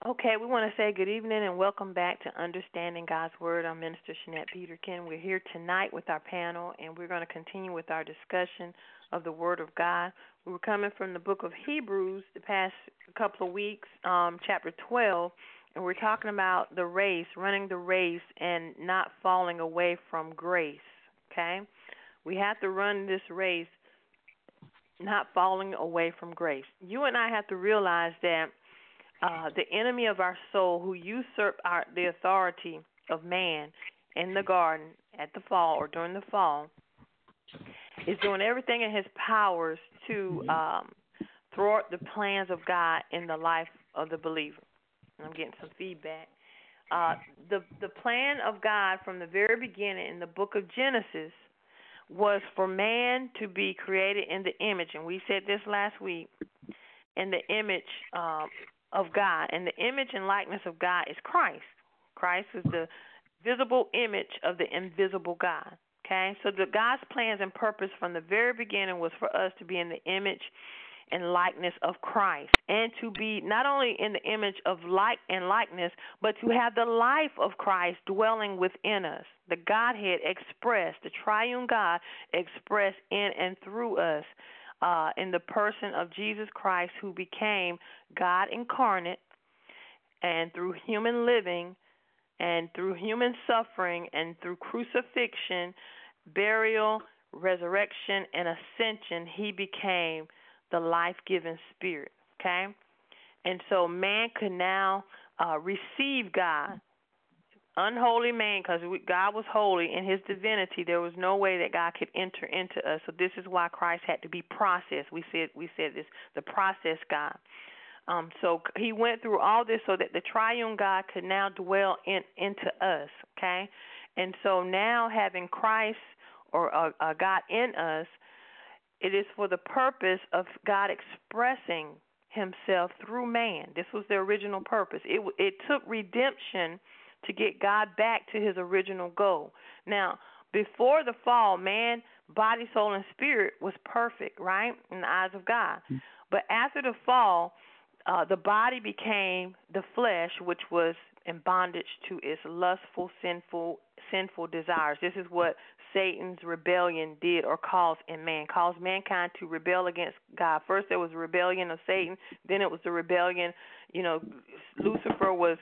Okay, we want to say good evening and welcome back to Understanding God's Word. I'm Minister Shanette Peterkin. We're here tonight with our panel, and we're going to continue with our discussion of the Word of God. We were coming from the book of Hebrews the past couple of weeks, chapter 12, and we're talking about the race, running the race, and not falling away from grace. Okay? We have to run this race, not falling away from grace. You and I have to realize that the enemy of our soul who usurped the authority of man in the garden at the fall or during the fall is doing everything in his powers to thwart the plans of God in the life of the believer. I'm getting some feedback. The plan of God from the very beginning in the book of Genesis was for man to be created in the image, and we said this last week, in the image of God. And the image and likeness of God is Christ. Christ is the visible image of the invisible God. Okay? So God's plans and purpose from the very beginning was for us to be in the image and likeness of Christ, and to be not only in the image of like and likeness, but to have the life of Christ dwelling within us. The Godhead expressed, the triune God expressed in and through us in the person of Jesus Christ, who became God incarnate, and through human living and through human suffering and through crucifixion, burial, resurrection, and ascension, he became the life-giving spirit, okay? And so man could now receive God. Unholy man, because God was holy in his divinity. There was no way that God could enter into us. So this is why Christ had to be processed. We said this, the process God. So he went through all this so that the triune God could now dwell into us, okay? And so now having Christ or God in us, it is for the purpose of God expressing himself through man. This was the original purpose. It took redemption to get God back to his original goal. Now, before the fall, man, body, soul, and spirit was perfect, right, in the eyes of God. But after the fall, the body became the flesh, which was in bondage to its lustful, sinful desires. This is what Satan's rebellion did or caused in man, caused mankind to rebel against God. First there was the rebellion of Satan, then it was the rebellion, Lucifer was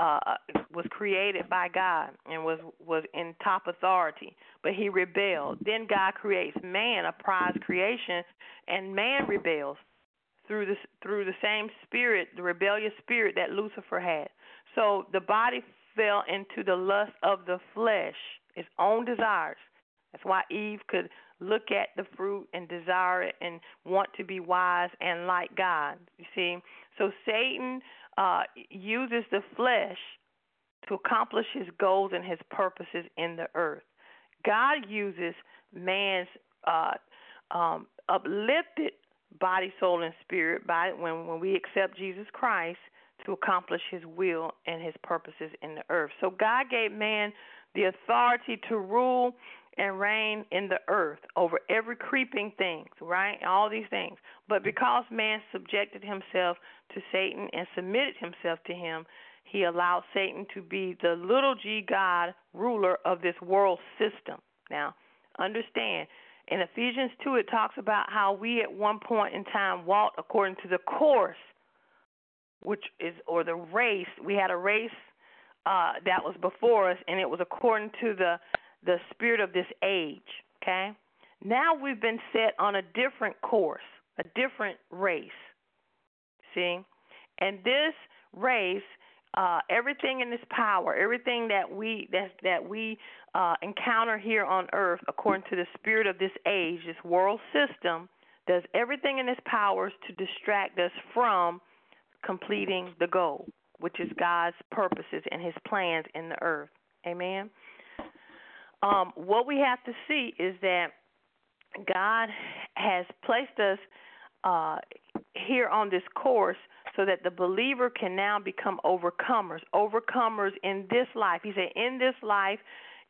created by God and was in top authority, but he rebelled. Then God creates man, a prized creation, and man rebels through the same spirit, the rebellious spirit that Lucifer had. So the body fell into the lust of the flesh, its own desires. That's why Eve could look at the fruit and desire it and want to be wise and like God. You see? So Satan uses the flesh to accomplish his goals and his purposes in the earth. God uses man's uplifted body, soul, and spirit when we accept Jesus Christ to accomplish his will and his purposes in the earth. So God gave man the authority to rule and reign in the earth over every creeping thing, right? All these things. But because man subjected himself to Satan and submitted himself to him, he allowed Satan to be the little g God ruler of this world system. Now, understand, in Ephesians 2, it talks about how we at one point in time walked according to the course, or the race. We had a race that was before us, and it was according to the spirit of this age, okay? Now we've been set on a different course, a different race, see? And this race, everything in this power, everything that we encounter here on earth, according to the spirit of this age, this world system, does everything in its powers to distract us from completing the goal, which is God's purposes and his plans in the earth. Amen? What we have to see is that God has placed us here on this course so that the believer can now become overcomers in this life. He said, in this life,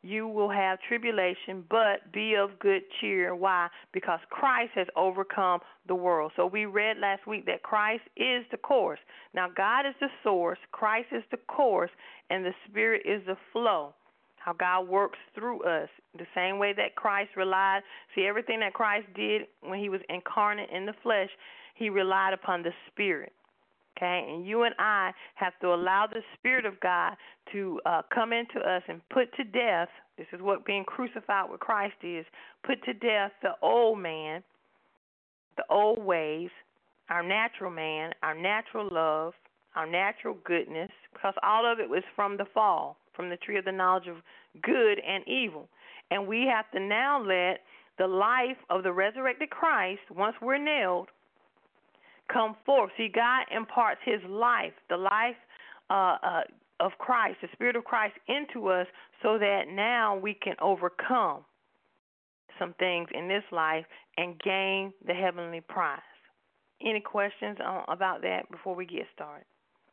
you will have tribulation, but be of good cheer. Why? Because Christ has overcome the world. So we read last week that Christ is the course. Now, God is the source, Christ is the course, and the Spirit is the flow. How God works through us. The same way that Christ relied. See, everything that Christ did when he was incarnate in the flesh, he relied upon the Spirit. Okay, and you and I have to allow the Spirit of God to come into us and put to death. This is what being crucified with Christ is. Put to death the old man, the old ways, our natural man, our natural love, our natural goodness, because all of it was from the fall, from the tree of the knowledge of good and evil. And we have to now let the life of the resurrected Christ, once we're nailed, come forth. See, God imparts his life, the life of Christ, the Spirit of Christ into us so that now we can overcome some things in this life and gain the heavenly prize. Any questions about that before we get started?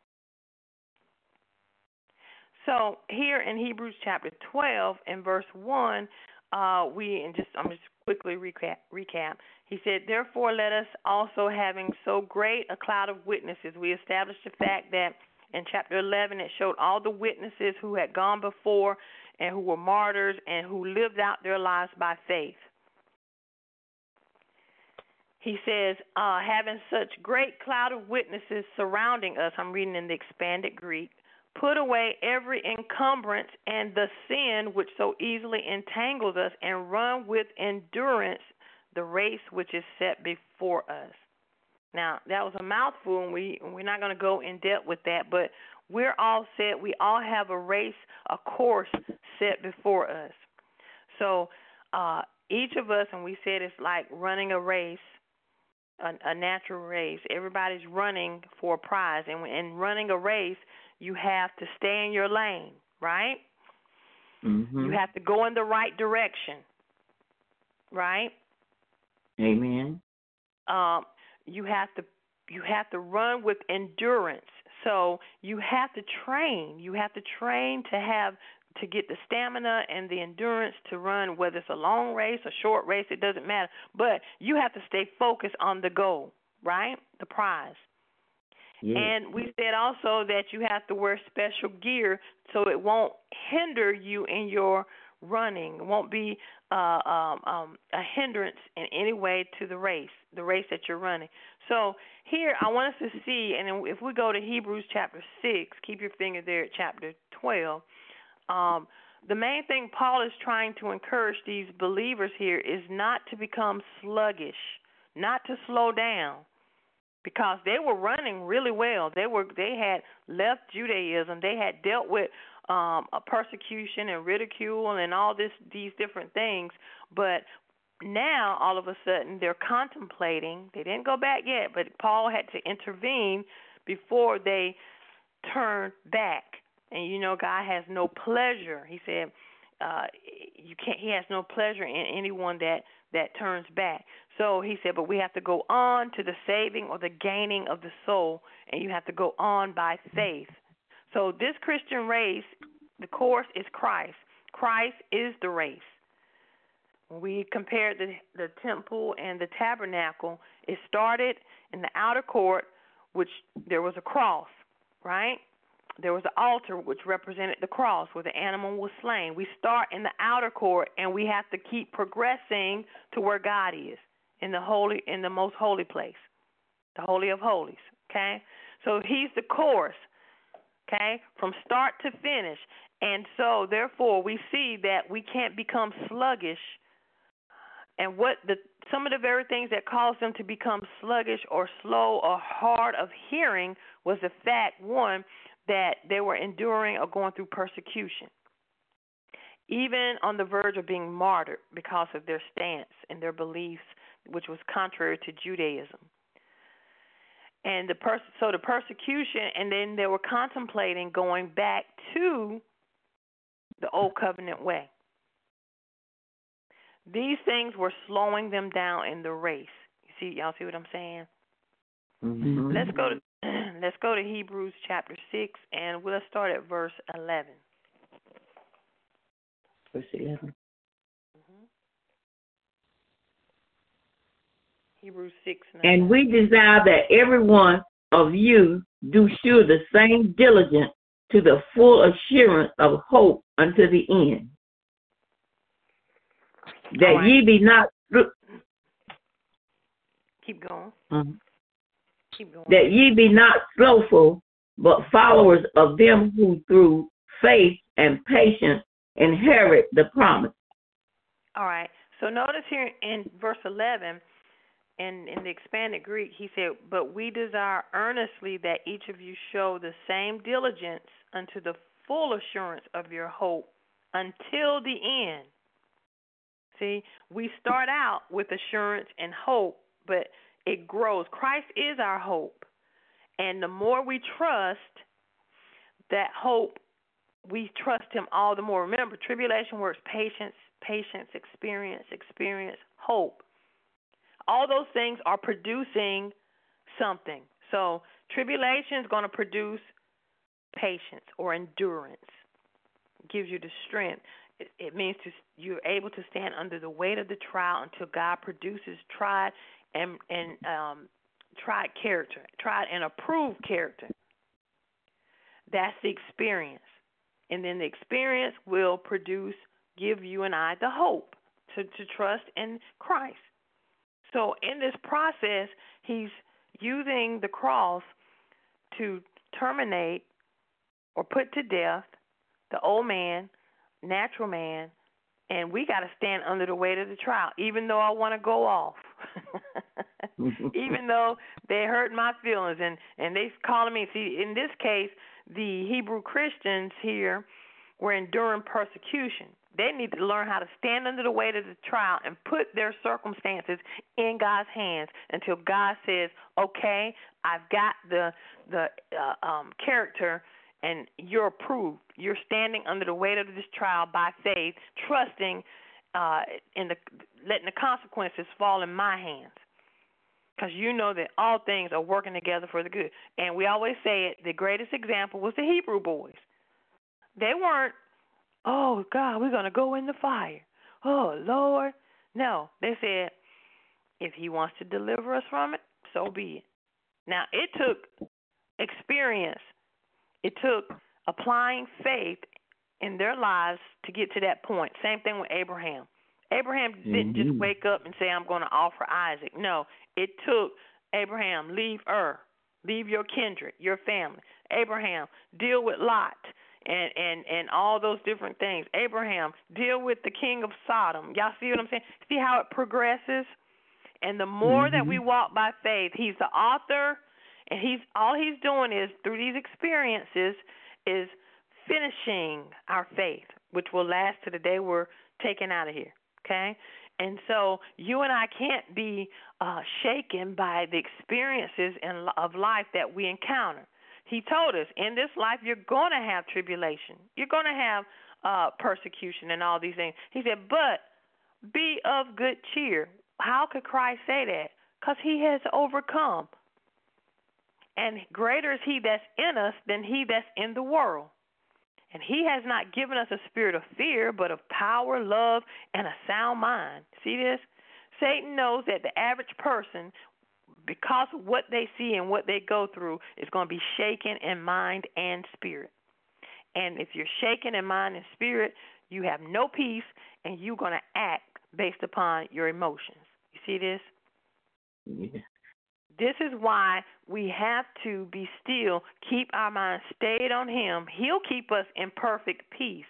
So here in Hebrews chapter 12 and verse 1, I'm just quickly recap. He said, therefore let us also, having so great a cloud of witnesses, we established the fact that in chapter 11 it showed all the witnesses who had gone before and who were martyrs and who lived out their lives by faith. He says, having such great cloud of witnesses surrounding us, I'm reading in the expanded Greek, put away every encumbrance and the sin which so easily entangles us, and run with endurance the race which is set before us. Now, that was a mouthful, and we're not going to go in depth with that, but we're all set. We all have a race, a course set before us. So each of us, and we said it's like running a race, a natural race. Everybody's running for a prize, and in running a race, you have to stay in your lane, right? Mm-hmm. You have to go in the right direction, right? Amen. You have to run with endurance. So you have to train. You have to train to get the stamina and the endurance to run, whether it's a long race, a short race, it doesn't matter. But you have to stay focused on the goal, right? The prize. Yes. And we said also that you have to wear special gear so it won't hinder you in your running. It won't be a hindrance in any way to the race that you're running. So here I want us to see, and if we go to Hebrews chapter 6, keep your finger there at chapter 12, the main thing Paul is trying to encourage these believers here is not to become sluggish, not to slow down. Because they were running really well. They had left Judaism. They had dealt with a persecution and ridicule and all these different things. But now, all of a sudden, they're contemplating. They didn't go back yet, but Paul had to intervene before they turned back. And you know, God has no pleasure. He said, He has no pleasure in anyone that turns back. So he said, but we have to go on to the saving or the gaining of the soul, and you have to go on by faith. So this Christian race, the course is Christ. Christ is the race. When we compared the temple and the tabernacle, it started in the outer court, which there was a cross, right? There was an altar which represented the cross where the animal was slain. We start in the outer court, and we have to keep progressing to where God is, in the most holy place, the Holy of Holies, okay? So he's the course, okay, from start to finish. And so, therefore, we see that we can't become sluggish. And some of the very things that caused them to become sluggish or slow or hard of hearing was the fact, one, that they were enduring or going through persecution, even on the verge of being martyred because of their stance and their beliefs, which was contrary to Judaism. And the persecution, and then they were contemplating going back to the old covenant way. These things were slowing them down in the race. Y'all see what I'm saying? Mm-hmm. Let's go to Hebrews chapter 6, and we'll start at verse 11. Verse 11. Hebrews 6:9. And we desire that every one of you do shew the same diligence to the full assurance of hope unto the end, that ye be not keep going. Keep going. That ye be not slothful, but followers of them who through faith and patience inherit the promise. All right. So notice here in verse 11, in the expanded Greek, he said, "But we desire earnestly that each of you show the same diligence unto the full assurance of your hope until the end." See, we start out with assurance and hope, but it grows. Christ is our hope. And the more we trust that hope, we trust him all the more. Remember, tribulation works patience, experience, hope. All those things are producing something. So tribulation is going to produce patience or endurance. It gives you the strength. It means you're able to stand under the weight of the trial until God produces tried and approved character. That's the experience. And then the experience will give you and I the hope to trust in Christ. So in this process, he's using the cross to terminate or put to death the old man, natural man, and we got to stand under the weight of the trial, even though I want to go off, even though they hurt my feelings and they calling me. See, in this case, the Hebrew Christians here were enduring persecution. They need to learn how to stand under the weight of the trial and put their circumstances in God's hands until God says, "Okay, I've got the character, and you're approved. You're standing under the weight of this trial by faith, trusting letting the consequences fall in my hands, because you know that all things are working together for the good." And we always say it. The greatest example was the Hebrew boys. They weren't, "Oh, God, we're going to go in the fire. Oh, Lord." No, they said, if he wants to deliver us from it, so be it. Now, it took experience. It took applying faith in their lives to get to that point. Same thing with Abraham. Abraham didn't just wake up and say, "I'm going to offer Isaac." No, it took Abraham, leave Ur, leave your kindred, your family. Abraham, deal with Lot. And all those different things. Abraham, deal with the king of Sodom. Y'all see what I'm saying? See how it progresses? And the more that we walk by faith, he's the author, and all he's doing is, through these experiences, is finishing our faith, which will last to the day we're taken out of here. Okay? And so you and I can't be shaken by the experiences of life that we encounter. He told us, in this life, you're going to have tribulation. You're going to have persecution and all these things. He said, but be of good cheer. How could Christ say that? Because he has overcome. And greater is he that's in us than he that's in the world. And he has not given us a spirit of fear, but of power, love, and a sound mind. See this? Satan knows that the average person, because of what they see and what they go through, is going to be shaken in mind and spirit. And if you're shaken in mind and spirit, you have no peace, and you're going to act based upon your emotions. You see this? Yeah. This is why we have to be still, keep our minds stayed on him. He'll keep us in perfect peace.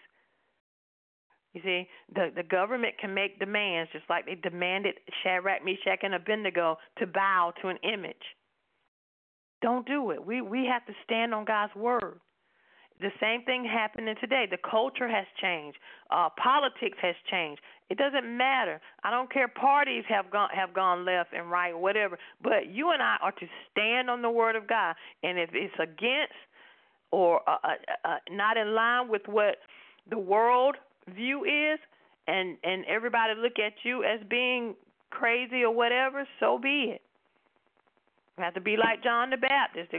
You see, the government can make demands, just like they demanded Shadrach, Meshach, and Abednego to bow to an image. Don't do it. We have to stand on God's word. The same thing happening today. The culture has changed. Politics has changed. It doesn't matter. I don't care. Parties have gone left and right, whatever. But you and I are to stand on the word of God. And if it's against or not in line with what the world view is, and everybody look at you as being crazy or whatever, so be it. You have to be like John the Baptist.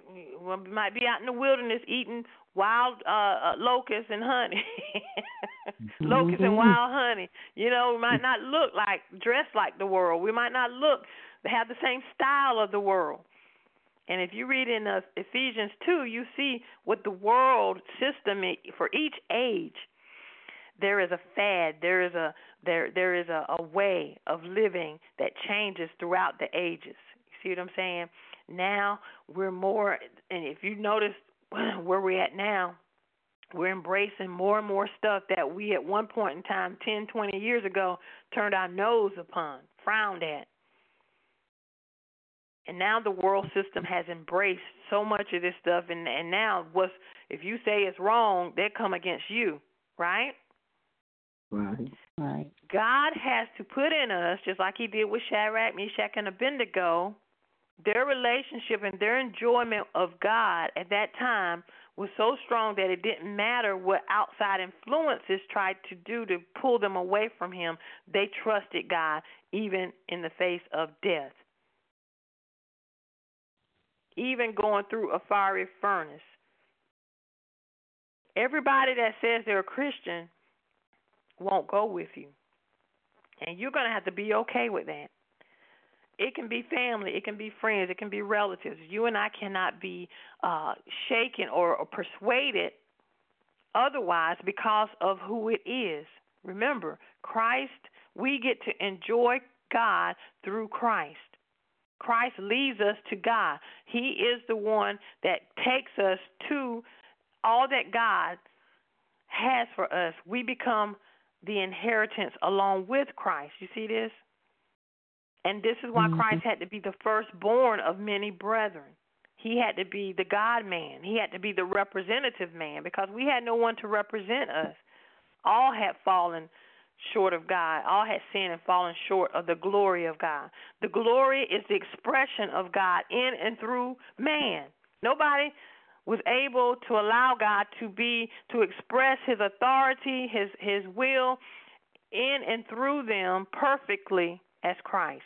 Might be out in the wilderness eating wild locusts and honey. locusts and wild honey. You know, we might not dress like the world. We might not have the same style of the world. And if you read in Ephesians 2, you see what the world system is for each age. There is a fad. There is a way of living that changes throughout the ages. You see what I'm saying? Now we're more, and if you notice where we're at now, we're embracing more and more stuff that we at one point in time, 10, 20 years ago, turned our nose upon, frowned at. And now the world system has embraced so much of this stuff, and now if you say it's wrong, they come against you, right? Right. God has to put in us, just like he did with Shadrach, Meshach, and Abednego, their relationship and their enjoyment of God at that time was so strong that it didn't matter what outside influences tried to do to pull them away from him. They trusted God even in the face of death, even going through a fiery furnace. Everybody that says they're a Christian won't go with you, and you're going to have to be okay with that. It can be family, it can be friends, it can be relatives. You and I cannot be shaken or persuaded otherwise because of who it is. Remember, Christ, we get to enjoy God through Christ. Christ leads us to God. He is the one that takes us to all that God has for us. We become the inheritance along with Christ. You see this? And this is why Christ had to be the firstborn of many brethren. He had to be the God-man. He had to be the representative man because we had no one to represent us. All had fallen short of God. All had sinned and fallen short of the glory of God. The glory is the expression of God in and through man. Nobody was able to allow God to express his authority, his will in and through them perfectly as Christ.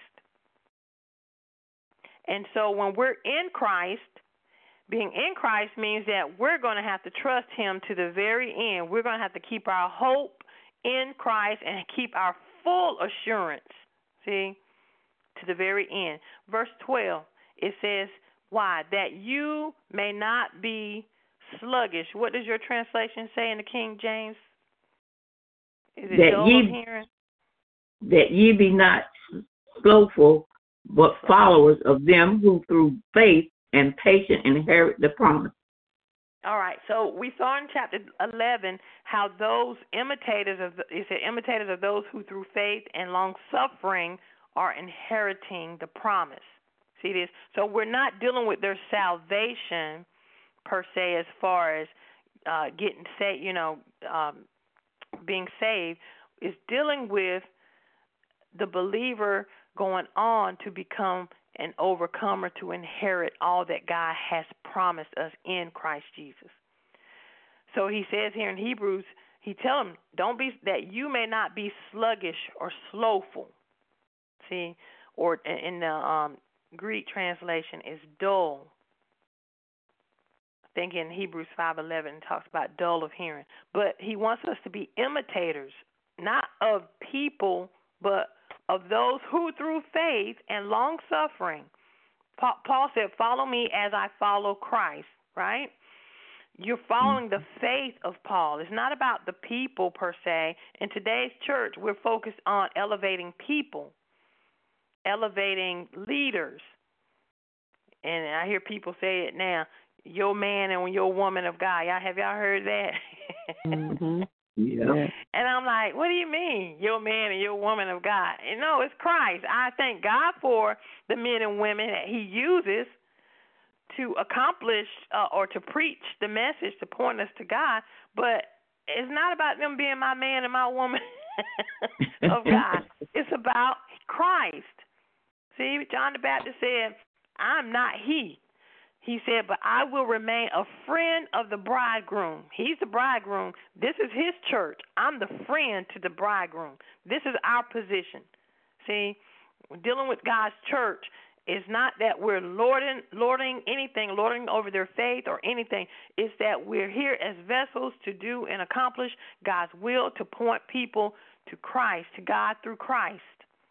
And so when we're in Christ, being in Christ means that we're going to have to trust him to the very end. We're going to have to keep our hope in Christ and keep our full assurance, see, to the very end. Verse 12, it says, why? That you may not be sluggish. What does your translation say in the King James? Is it dull of hearing? That ye be not slothful, but followers of them who through faith and patience inherit the promise. All right, so we saw in chapter 11 how those imitators of those who through faith and long suffering are inheriting the promise. See this? So we're not dealing with their salvation per se as far as getting saved, being saved. It's dealing with the believer going on to become an overcomer, to inherit all that God has promised us in Christ Jesus. So he says here in Hebrews, he tells them, don't be, that you may not be sluggish or slothful. See, or in the Greek translation is dull. I think in Hebrews 5:11 it talks about dull of hearing. But he wants us to be imitators, not of people, but of those who through faith and long suffering. Paul said, follow me as I follow Christ, right? You're following the faith of Paul. It's not about the people per se. In today's church, we're focused on elevating people, elevating leaders. And I hear people say it now, your man and your woman of God. Have y'all heard that? Mm-hmm. Yeah. And I'm like, what do you mean, your man and your woman of God? And no, it's Christ. I thank God for the men and women that he uses to accomplish or to preach the message, to point us to God. But it's not about them being my man and my woman of God. It's about Christ. See, John the Baptist said, I'm not he. He said, but I will remain a friend of the bridegroom. He's the bridegroom. This is his church. I'm the friend to the bridegroom. This is our position. See, we're dealing with God's church. It's not that we're lording over their faith or anything. It's that we're here as vessels to do and accomplish God's will, to point people to Christ, to God through Christ.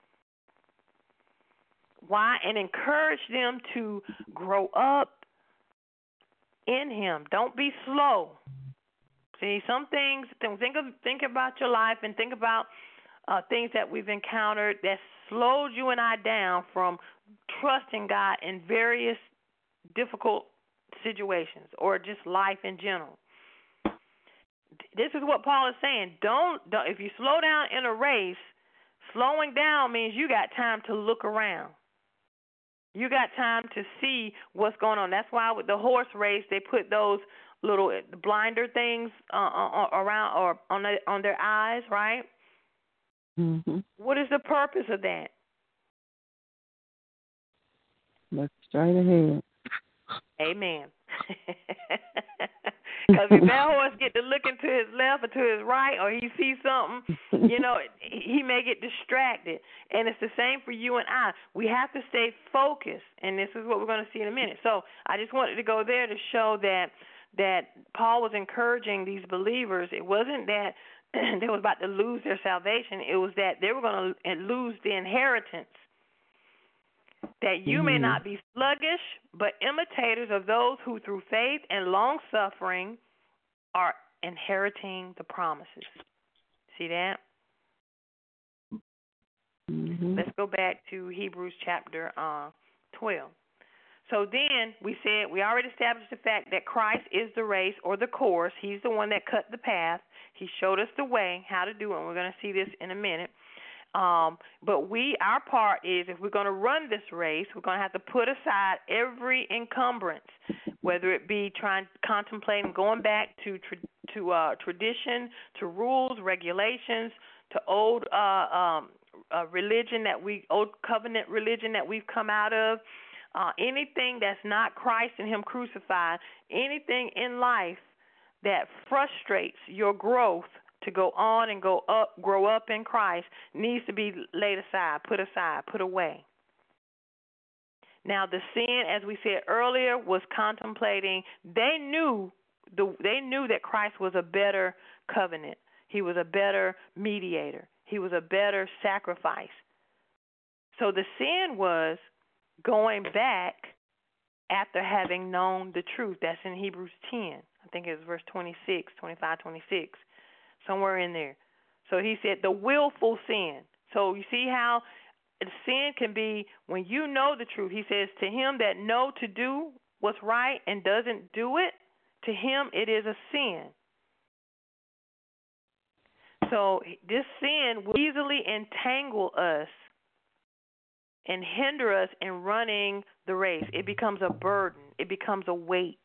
Why? And encourage them to grow up in Him. Don't be slow. See, some things, think about your life and think about things that we've encountered that slowed you and I down from trusting God in various difficult situations or just life in general. This is what Paul is saying. Don't if you slow down in a race, slowing down means you got time to look around. You got time to see what's going on. That's why with the horse race, they put those little blinder things around or on their eyes, right? Mm-hmm. What is the purpose of that? Look straight ahead. Amen. Because if that horse get to looking to his left or to his right, or he sees something, he may get distracted. And it's the same for you and I. We have to stay focused, and this is what we're going to see in a minute. So I just wanted to go there to show that Paul was encouraging these believers. It wasn't that they was about to lose their salvation. It was that they were going to lose the inheritance. That you may not be sluggish, but imitators of those who through faith and long-suffering are inheriting the promises. See that? Mm-hmm. Let's go back to Hebrews chapter 12. So then we already established the fact that Christ is the race or the course. He's the one that cut the path. He showed us the way, how to do it, and we're going to see this in a minute. But our part is, if we're going to run this race, we're going to have to put aside every encumbrance, whether it be contemplating going back to tradition, to rules, regulations, to old old covenant religion that we've come out of, anything that's not Christ and Him crucified, anything in life that frustrates your growth to go on and grow up in Christ needs to be laid aside, put away. Now, the sin, as we said earlier, was contemplating. They knew that Christ was a better covenant. He was a better mediator. He was a better sacrifice. So the sin was going back after having known the truth. That's in Hebrews 10. I think it was verse 26, 25, 26. Somewhere in there. So he said the willful sin. So you see how sin can be when you know the truth. He says, to him that know to do what's right and doesn't do it, to him it is a sin. So this sin will easily entangle us and hinder us in running the race. It becomes a burden. It becomes a weight.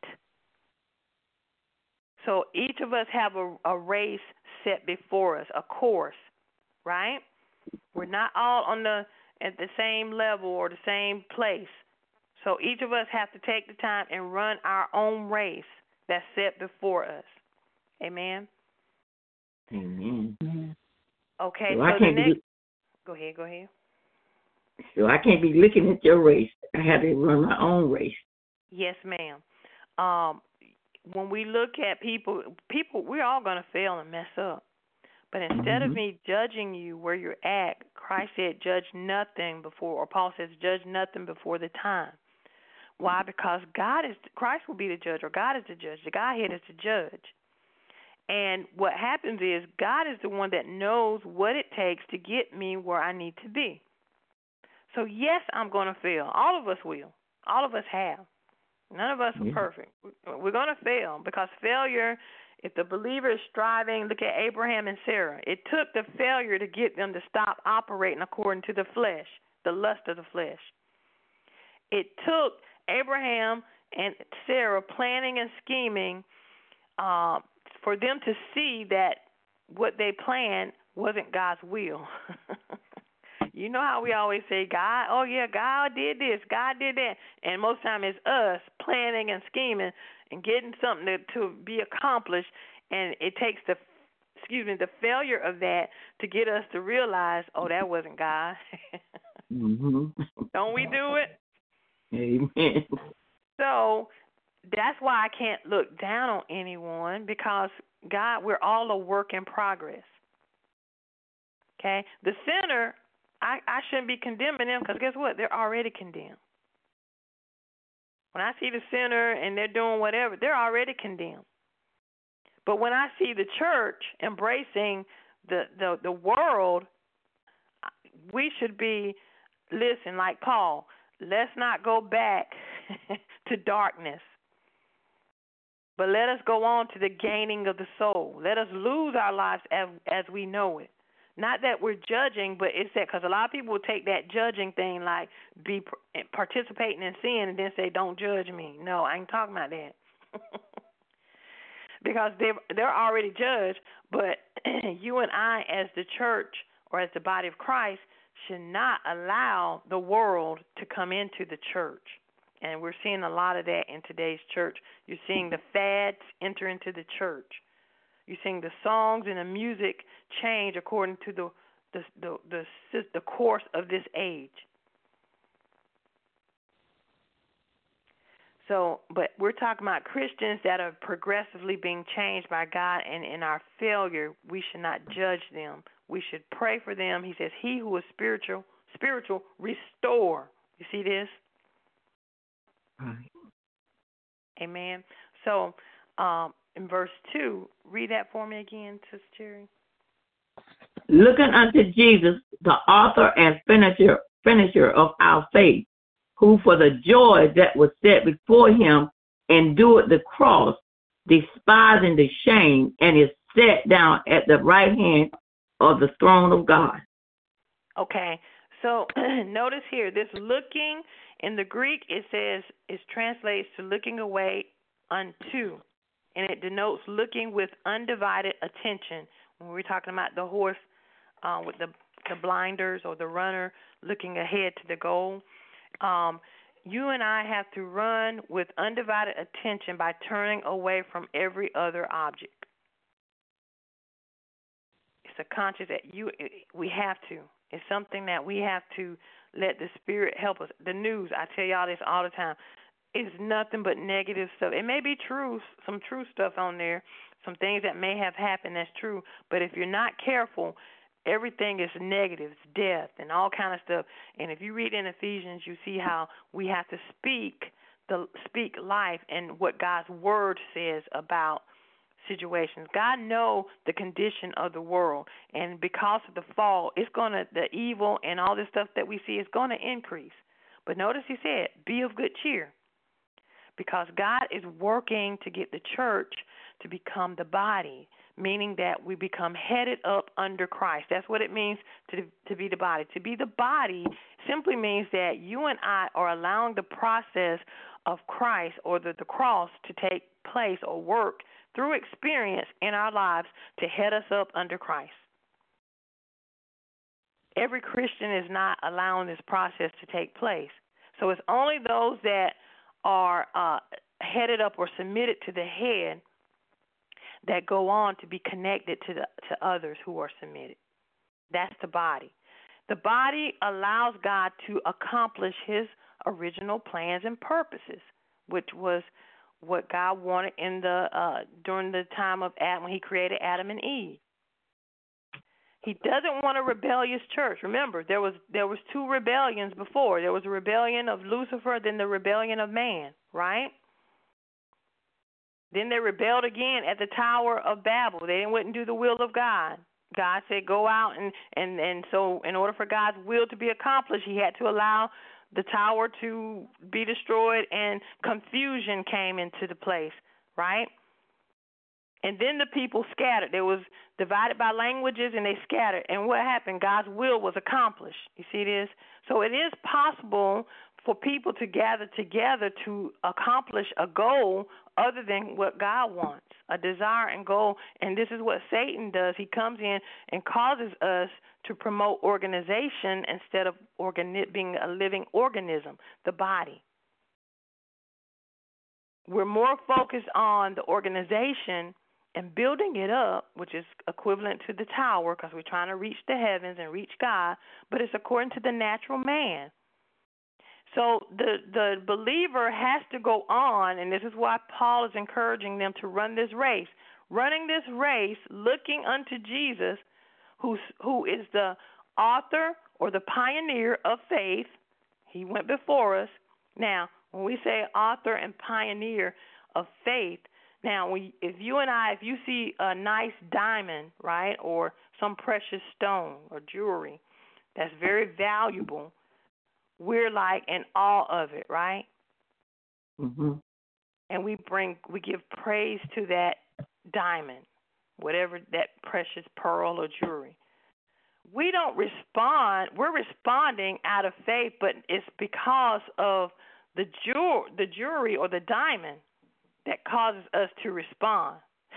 So each of us have a race set before us, a course, right? We're not all at the same level or the same place. So each of us have to take the time and run our own race that's set before us. Amen? Amen. Okay, So go ahead. So I can't be looking at your race. I have to run my own race. Yes, ma'am. When we look at people, we're all going to fail and mess up. But instead of me judging you where you're at, Christ said, judge nothing before, or Paul says, judge nothing before the time. Why? Because Christ will be the judge, or God is the judge. The Godhead is the judge. And what happens is God is the one that knows what it takes to get me where I need to be. So, yes, I'm going to fail. All of us will. All of us have. None of us are perfect. We're going to fail because failure, if the believer is striving, look at Abraham and Sarah. It took the failure to get them to stop operating according to the flesh, the lust of the flesh. It took Abraham and Sarah planning and scheming for them to see that what they planned wasn't God's will. You know how we always say, God did this, God did that. And most of the time it's us planning and scheming and getting something to be accomplished. And it takes the failure of that to get us to realize, oh, that wasn't God. Don't we do it? Amen. So that's why I can't look down on anyone, because God, we're all a work in progress. Okay? The sinner, I shouldn't be condemning them, because guess what? They're already condemned. When I see the sinner and they're doing whatever, they're already condemned. But when I see the church embracing the world, we should be, listen, like Paul, let's not go back to darkness, but let us go on to the gaining of the soul. Let us lose our lives as we know it. Not that we're judging, but it's that, because a lot of people will take that judging thing like be participating in sin and then say, don't judge me. No, I ain't talking about that. Because they're already judged, but you and I as the church or as the body of Christ should not allow the world to come into the church. And we're seeing a lot of that in today's church. You're seeing the fads enter into the church. You're seeing the songs and the music change according to the course of this age. So, but we're talking about Christians that are progressively being changed by God, and in our failure, we should not judge them. We should pray for them. He says, he who is spiritual, restore. You see this? Right. Amen. So, in verse 2, read that for me again, Sister Cherry. Looking unto Jesus, the author and finisher of our faith, who for the joy that was set before him endured the cross, despising the shame, and is set down at the right hand of the throne of God. Okay, so notice here, this looking in the Greek, it says, it translates to looking away unto, and it denotes looking with undivided attention. When we're talking about the horse with the blinders, or the runner looking ahead to the goal, you and I have to run with undivided attention by turning away from every other object. It's a conscious that we have to. It's something that we have to let the Spirit help us. The news, I tell y'all this all the time, is nothing but negative stuff. It may be true, some true stuff on there, some things that may have happened that's true, but if you're not careful, everything is negative. It's death and all kind of stuff. And if you read in Ephesians, you see how we have to speak life and what God's word says about situations. God knows the condition of the world, and because of the fall, the evil and all this stuff that we see is going to increase. But notice he said, be of good cheer, because God is working to get the church to become the body, meaning that we become headed up under Christ. That's what it means to be the body. To be the body simply means that you and I are allowing the process of Christ, or the cross, to take place or work through experience in our lives to head us up under Christ. Every Christian is not allowing this process to take place. So it's only those that are headed up or submitted to the head that go on to be connected to others who are submitted. That's the body. The body allows God to accomplish his original plans and purposes, which was what God wanted in during the time of Adam, when he created Adam and Eve. He doesn't want a rebellious church. Remember, there was two rebellions before. There was a rebellion of Lucifer, then the rebellion of man, right? Then they rebelled again at the Tower of Babel. They wouldn't do the will of God. God said, go out, and so in order for God's will to be accomplished, he had to allow the tower to be destroyed, and confusion came into the place, right? And then the people scattered. They was divided by languages, and they scattered. And what happened? God's will was accomplished. You see this? So it is possible for people to gather together to accomplish a goal other than what God wants, a desire and goal. And this is what Satan does. He comes in and causes us to promote organization instead of being a living organism, the body. We're more focused on the organization and building it up, which is equivalent to the tower, because we're trying to reach the heavens and reach God, but it's according to the natural man. So the believer has to go on, and this is why Paul is encouraging them to run this race. Running this race, looking unto Jesus, who is the author or the pioneer of faith. He went before us. Now, when we say author and pioneer of faith, now if you see a nice diamond, right, or some precious stone or jewelry that's very valuable, we're like in awe of it, right? Mm-hmm. And we give praise to that diamond, whatever that precious pearl or jewelry. We don't respond. We're responding out of faith, but it's because of the jewelry or the diamond that causes us to respond.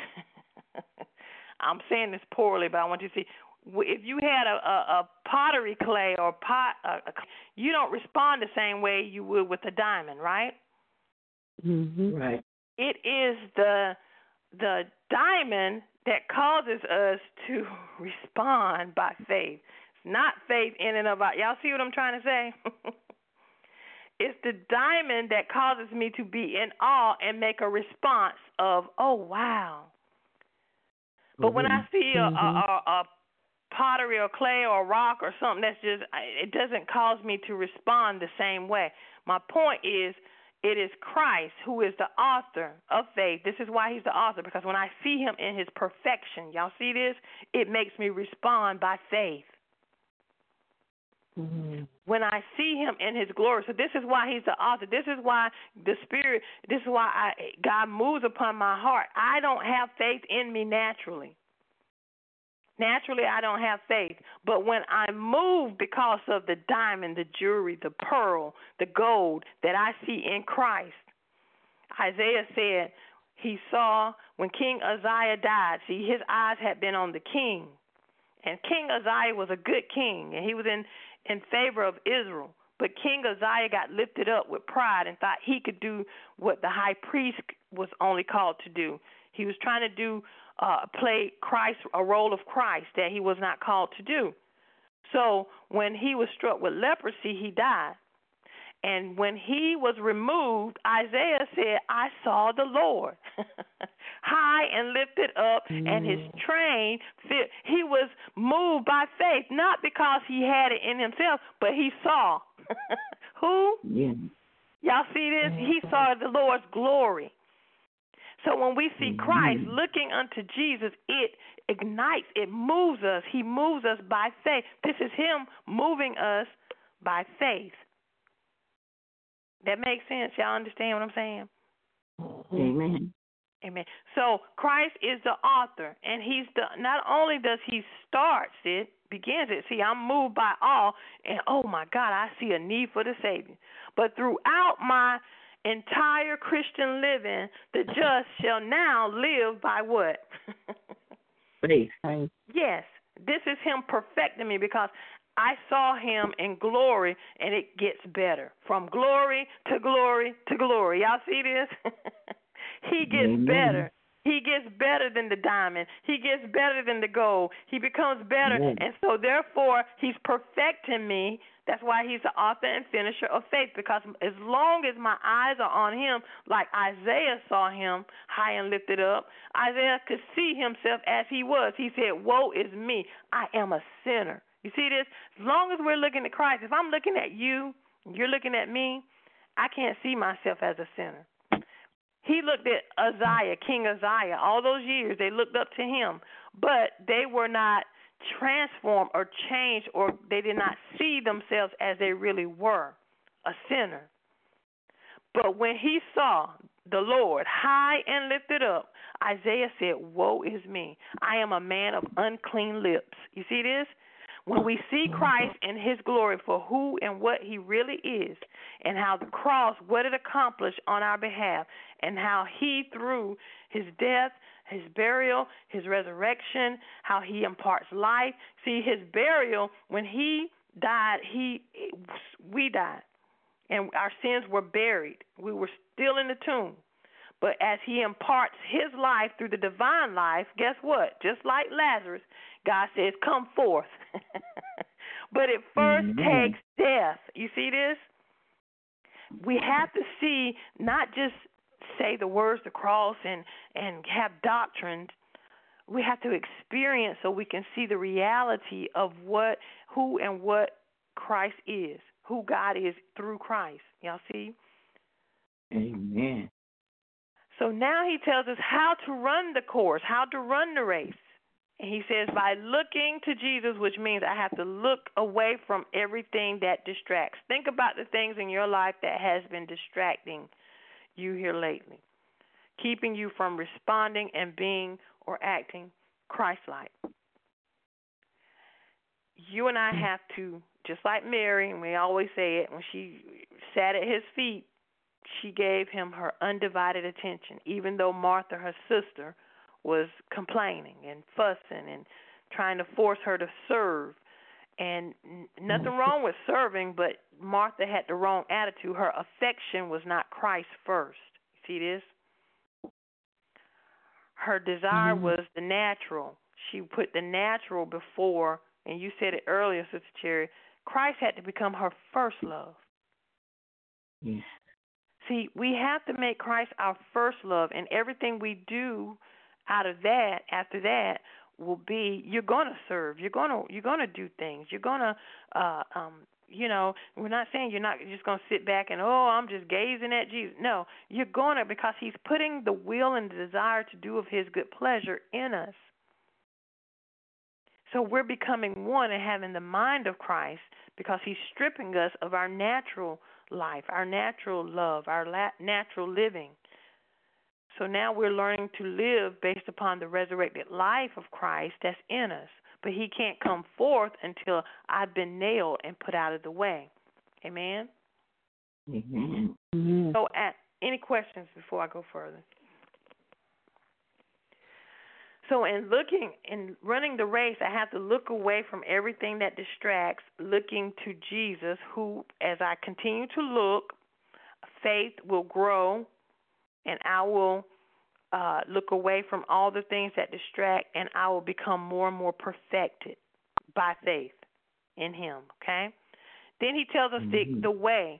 I'm saying this poorly, but I want you to see. If you had a pottery clay or you don't respond the same way you would with a diamond, right? Mm-hmm. Right. It is the diamond that causes us to respond by faith. It's not faith in and of it. Y'all see what I'm trying to say? It's the diamond that causes me to be in awe and make a response of, oh, wow. But when I see a pottery or clay or rock or something it doesn't cause me to respond the same way. My point is, it is Christ who is the author of faith. This is why he's the author, because when I see him in his perfection, y'all see this? It makes me respond by faith. Mm-hmm. When I see him in his glory. So this is why he's the author. This is why the Spirit, this is why God moves upon my heart. I don't have faith in me naturally. Naturally, I don't have faith. But when I move because of the diamond, the jewelry, the pearl, the gold that I see in Christ, Isaiah said he saw when King Uzziah died, see, his eyes had been on the king. And King Uzziah was a good king, and he was in favor of Israel. But King Uzziah got lifted up with pride and thought he could do what the high priest was only called to do. He was trying to play Christ, a role of Christ that he was not called to do. So when he was struck with leprosy, he died. And when he was removed, Isaiah said, I saw the Lord high and lifted up, and his train, he was moved by faith, not because he had it in himself, but he saw. Who? Yeah. Y'all see this? He saw the Lord's glory. So when we see Christ looking unto Jesus, it ignites, it moves us. He moves us by faith. This is him moving us by faith. That makes sense? Y'all understand what I'm saying? Amen. Amen. So Christ is the author, and not only does he starts it, begins it. See, I'm moved by awe, and oh my God, I see a need for the Savior. But throughout my entire Christian living, the just shall now live by what? Faith. Yes, this is him perfecting me, because I saw him in glory, and it gets better. From glory to glory to glory. Y'all see this? He gets better. He gets better than the diamond. He gets better than the gold. He becomes better. And so, therefore, he's perfecting me. That's why he's the author and finisher of faith, because as long as my eyes are on him, like Isaiah saw him high and lifted up, Isaiah could see himself as he was. He said, woe is me. I am a sinner. You see this? As long as we're looking at Christ, if I'm looking at you, you're looking at me, I can't see myself as a sinner. He looked at Uzziah, King Uzziah, all those years, they looked up to him, but they were not transformed or changed, or they did not see themselves as they really were, a sinner. But when he saw the Lord high and lifted up, Isaiah said, woe is me. I am a man of unclean lips. You see this? When we see Christ in his glory for who and what he really is, and how the cross, what it accomplished on our behalf, and how he, through his death, his burial, his resurrection, how he imparts life. See, his burial, when he died, we died, and our sins were buried. We were still in the tomb. But as he imparts his life through the divine life, guess what? Just like Lazarus, God says, come forth. But it first takes death. You see this? we have to see, not just say the words, the cross, and have doctrines. We have to experience so we can see the reality of who and what Christ is, who God is through Christ. Y'all see? Amen. So now he tells us how to run the course, how to run the race. And he says, by looking to Jesus, which means I have to look away from everything that distracts. Think about the things in your life that has been distracting you here lately, keeping you from responding and being or acting Christ-like. You and I have to, just like Mary, and we always say it, when she sat at his feet, she gave him her undivided attention, even though Martha, her sister, was complaining and fussing and trying to force her to serve. And nothing wrong with serving, but Martha had the wrong attitude. Her affection was not Christ first. See this? Her desire was the natural. She put the natural before, and you said it earlier, Sister Cherry, Christ had to become her first love. Yes. See, we have to make Christ our first love, and everything we do out of that, after that, will be, you're going to serve. You're going to do things. You're going to, we're not saying you're just going to sit back and, I'm just gazing at Jesus. No, you're going to, because he's putting the will and the desire to do of his good pleasure in us. So we're becoming one and having the mind of Christ because he's stripping us of our natural life, our natural love, our natural living. So now we're learning to live based upon the resurrected life of Christ that's in us. But he can't come forth until I've been nailed and put out of the way. Amen? Amen. So any questions before I go further? So in running the race, I have to look away from everything that distracts, looking to Jesus, who, as I continue to look, faith will grow, and I will look away from all the things that distract, and I will become more and more perfected by faith in him, okay? Then he tells us the way,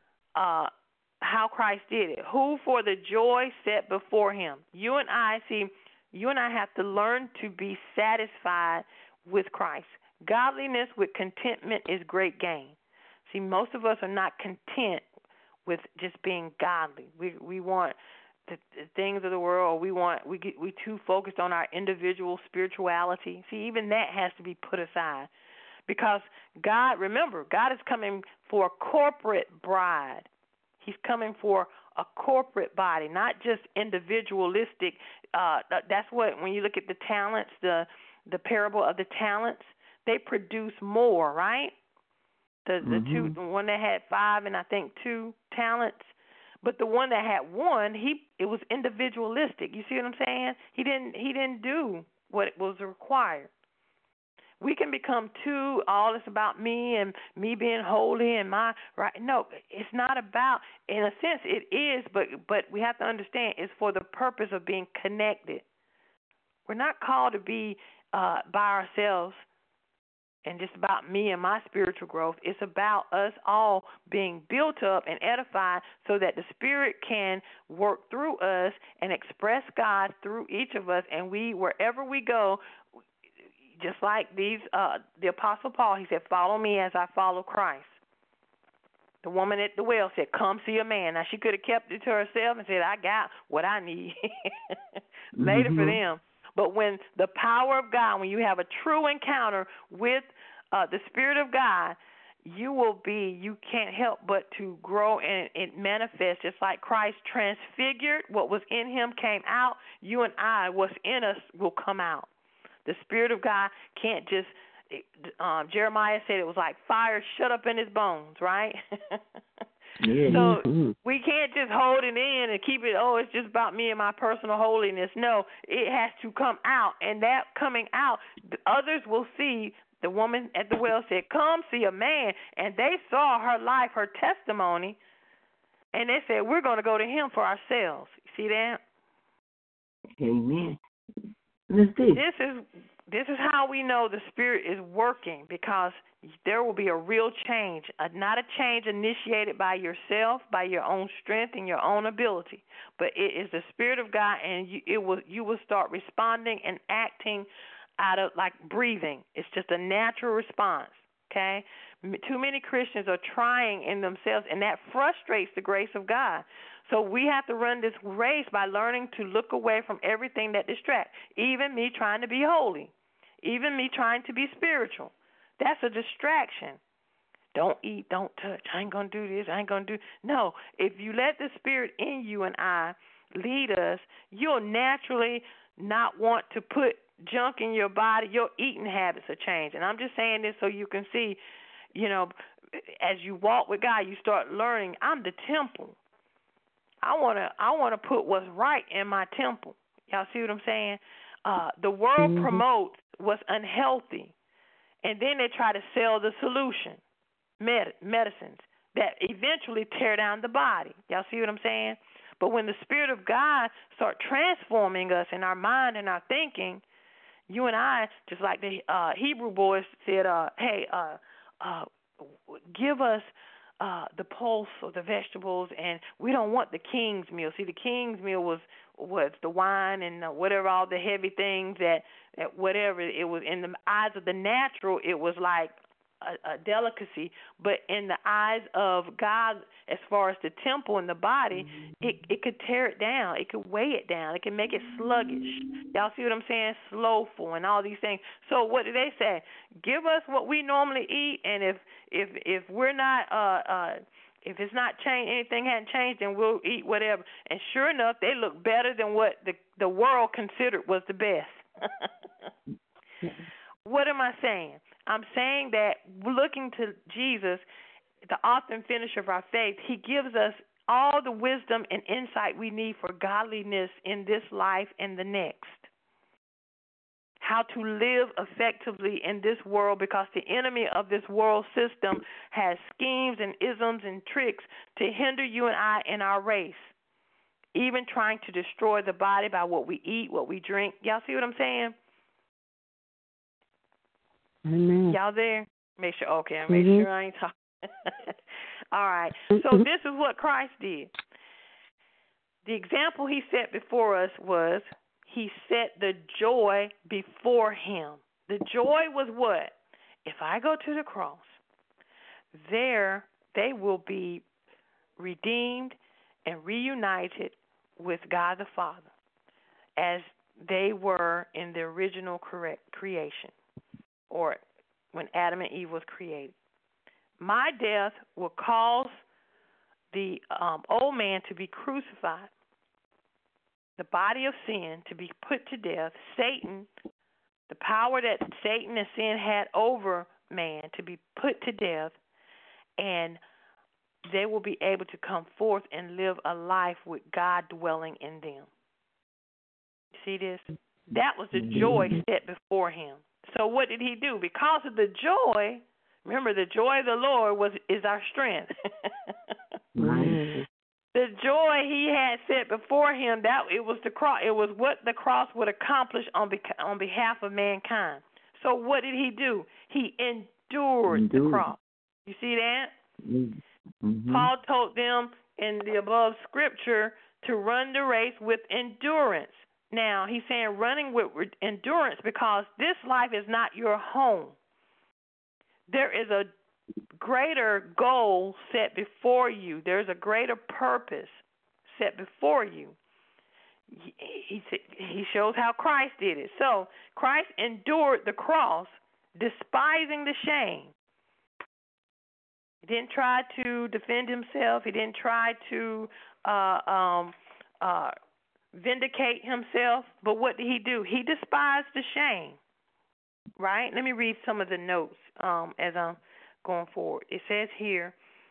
how Christ did it, who for the joy set before him. You and I have to learn to be satisfied with Christ. Godliness with contentment is great gain. See, most of us are not content with just being godly. We want the things of the world. We too focused on our individual spirituality. See, even that has to be put aside, because remember, God is coming for a corporate bride. He's coming for a corporate body, not just individualistic. That's what, when you look at the talents, the parable of the talents, they produce more, right? The one that had 5 and I think 2 talents, but the one that had 1, it was individualistic. You see what I'm saying? He didn't do what was required. We can become too, all it's about me and me being holy and my right. No, it's not about. In a sense, it is, but we have to understand it's for the purpose of being connected. We're not called to be by ourselves and just about me and my spiritual growth. It's about us all being built up and edified so that the Spirit can work through us and express God through each of us. And wherever we go, just like the Apostle Paul, he said, follow me as I follow Christ. The woman at the well said, come see a man. Now, she could have kept it to herself and said, I got what I need later for them. But when the power of God, when you have a true encounter with the Spirit of God, you can't help but to grow and it manifests. Just like Christ transfigured, what was in him came out. You and I, what's in us will come out. The Spirit of God can't just, Jeremiah said it was like fire shut up in his bones, right? Yeah. So we can't just hold it in and keep it, it's just about me and my personal holiness. No, it has to come out. And that coming out, others will see. The woman at the well said, come see a man. And they saw her life, her testimony, and they said, we're going to go to him for ourselves. See that? Amen. Let's see. This is This is how we know the Spirit is working, because there will be a real change, not a change initiated by yourself, by your own strength and your own ability, but it is the Spirit of God, and you will start responding and acting out of, like breathing. It's just a natural response, okay? Too many Christians are trying in themselves, and that frustrates the grace of God. So we have to run this race by learning to look away from everything that distracts, even me trying to be holy, even me trying to be spiritual. That's a distraction. Don't eat, don't touch. I ain't going to do this. I ain't going to do. No, if you let the Spirit in you and I lead us, you'll naturally not want to put junk in your body. Your eating habits will change. And I'm just saying this so you can see, as you walk with God, you start learning, I'm the temple. I want to put what's right in my temple. Y'all see what I'm saying? The world promotes what's unhealthy, and then they try to sell the solution, medicines that eventually tear down the body. Y'all see what I'm saying? But when the Spirit of God start transforming us in our mind and our thinking, you and I, just like the Hebrew boys said, give us the pulse or the vegetables, and we don't want the king's meal. See, the king's meal was the wine and whatever, all the heavy things that whatever it was. In the eyes of the natural, it was like a delicacy, but in the eyes of God, as far as the temple and the body, it could tear it down. It could weigh it down. It can make it sluggish. Y'all see what I'm saying? Slowful and all these things. So what do they say? Give us what we normally eat, and if we're not if it's not changed, anything hadn't changed, then we'll eat whatever. And sure enough, they look better than what the world considered was the best. What am I saying? I'm saying that looking to Jesus, the author and finisher of our faith, he gives us all the wisdom and insight we need for godliness in this life and the next. How to live effectively in this world, because the enemy of this world system has schemes and isms and tricks to hinder you and I in our race, even trying to destroy the body by what we eat, what we drink. Y'all see what I'm saying? Amen. Y'all there? Make sure. Okay, make sure I ain't talking. All right. So this is what Christ did. The example he set before us was he set the joy before him. The joy was what? If I go to the cross, there they will be redeemed and reunited with God the Father as they were in the original creation, or when Adam and Eve was created. My death will cause the old man to be crucified, the body of sin to be put to death, Satan, the power that Satan and sin had over man, to be put to death, and they will be able to come forth and live a life with God dwelling in them. See this? That was the joy set before him. So what did he do? Because of the joy, remember, the joy of the Lord is our strength. Right. The joy he had set before him, that it was the cross. It was what the cross would accomplish on behalf of mankind. So what did he do? He endured the cross. You see that? Mm-hmm. Paul told them in the above scripture to run the race with endurance. Now, he's saying running with endurance because this life is not your home. There is a greater goal set before you. There's a greater purpose set before you. He shows how Christ did it. So Christ endured the cross, despising the shame. He didn't try to defend himself. He didn't try to vindicate himself. But what did he do? He despised the shame. Right? Let me read some of the notes as I'm going forward. It says here,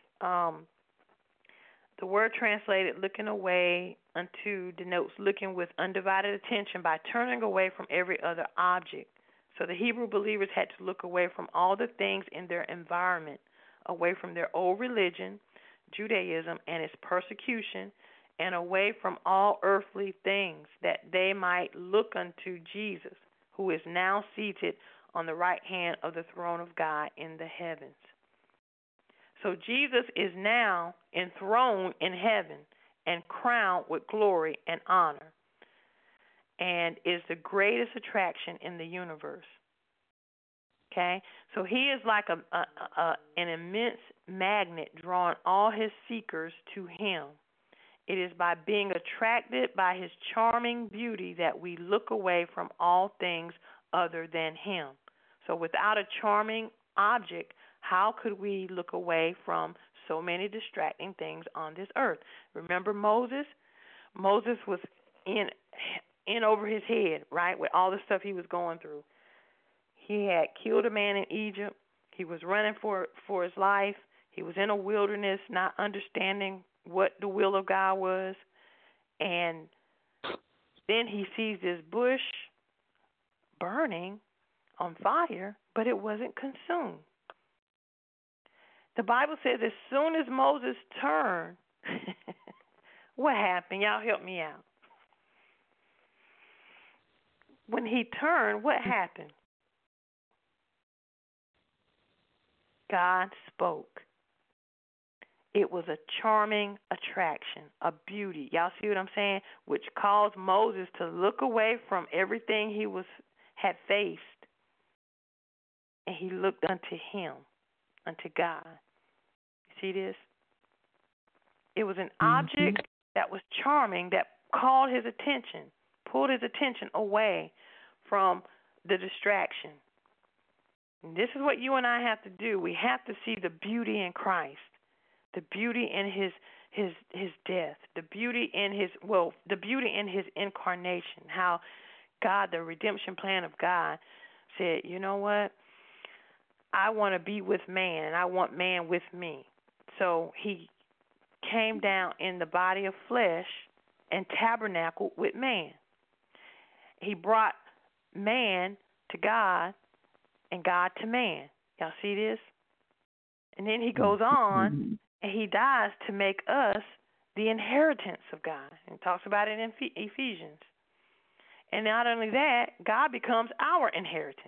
the word translated looking away unto denotes looking with undivided attention by turning away from every other object. So the Hebrew believers had to look away from all the things in their environment, away from their old religion, Judaism, and its persecution, and away from all earthly things, that they might look unto Jesus, who is now seated on the right hand of the throne of God in the heavens. So Jesus is now enthroned in heaven and crowned with glory and honor, and is the greatest attraction in the universe. Okay? So he is like an immense magnet drawing all his seekers to him. It is by being attracted by his charming beauty that we look away from all things other than him. So without a charming object, how could we look away from so many distracting things on this earth? Remember Moses? Moses was in over his head, right, with all the stuff he was going through. He had killed a man in Egypt. He was running for his life. He was in a wilderness, not understanding what the will of God was. And then he sees this bush burning on fire, but it wasn't consumed. The Bible says as soon as Moses turned, what happened? Y'all help me out. When he turned, what happened? God spoke. It was a charming attraction, a beauty. Y'all see what I'm saying? Which caused Moses to look away from everything he had faced, and he looked unto him, unto God. You see this? It was an object that was charming that called his attention, pulled his attention away from the distraction. And this is what you and I have to do. We have to see the beauty in Christ, the beauty in his death, the beauty in his incarnation. How God, the redemption plan of God, said, you know what? I want to be with man, and I want man with me. So he came down in the body of flesh and tabernacled with man. He brought man to God and God to man. Y'all see this? And then he goes on and he dies to make us the inheritance of God. And talks about it in Ephesians. And not only that, God becomes our inheritance.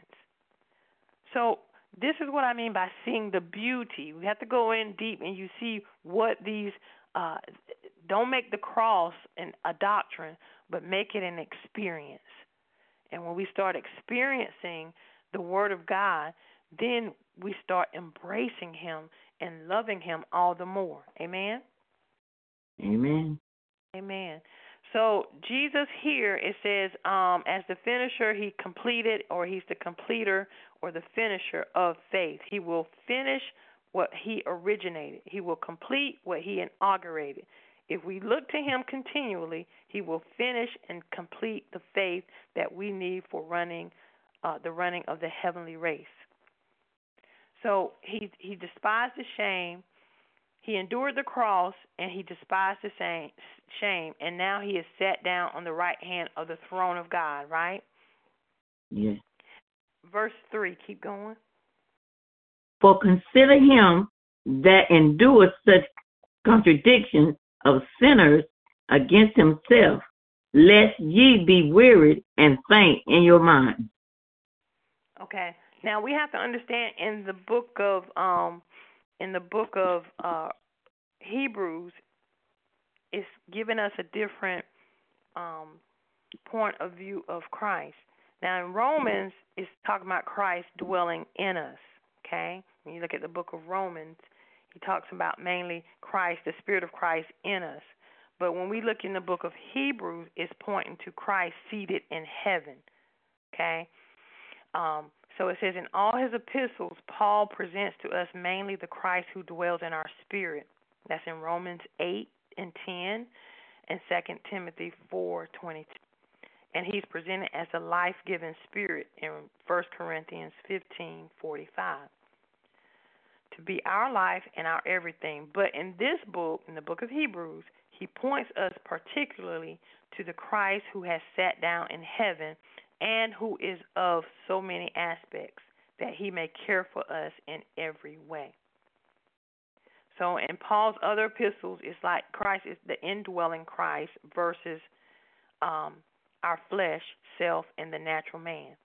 So this is what I mean by seeing the beauty. We have to go in deep and you see what these, don't make the cross a doctrine, but make it an experience. And when we start experiencing the Word of God, then we start embracing Him and loving Him all the more. Amen? Amen. Amen. So Jesus here, it says, as the finisher, he completed, or he's the completer or the finisher of faith. He will finish what he originated. He will complete what he inaugurated. If we look to him continually, he will finish and complete the faith that we need for the running of the heavenly race. So he despised the shame. He endured the cross, and he despised the shame, and now he is sat down on the right hand of the throne of God, right? Yes. Verse 3, keep going. For consider him that endureth such contradictions of sinners against himself, lest ye be wearied and faint in your mind. Okay. Now we have to understand in the book of Hebrews, it's giving us a different point of view of Christ. Now in Romans, it's talking about Christ dwelling in us. Okay, when you look at the book of Romans, he talks about mainly Christ, the Spirit of Christ in us. But when we look in the book of Hebrews, it's pointing to Christ seated in heaven. Okay. So it says, in all his epistles, Paul presents to us mainly the Christ who dwells in our spirit. That's in Romans 8 and 10 and 2 Timothy 4:22. And he's presented as the life-giving spirit in 1 Corinthians 15:45. To be our life and our everything. But in this book, in the book of Hebrews, he points us particularly to the Christ who has sat down in heaven and who is of so many aspects that he may care for us in every way. So in Paul's other epistles, it's like Christ is the indwelling Christ versus our flesh, self, and the natural man.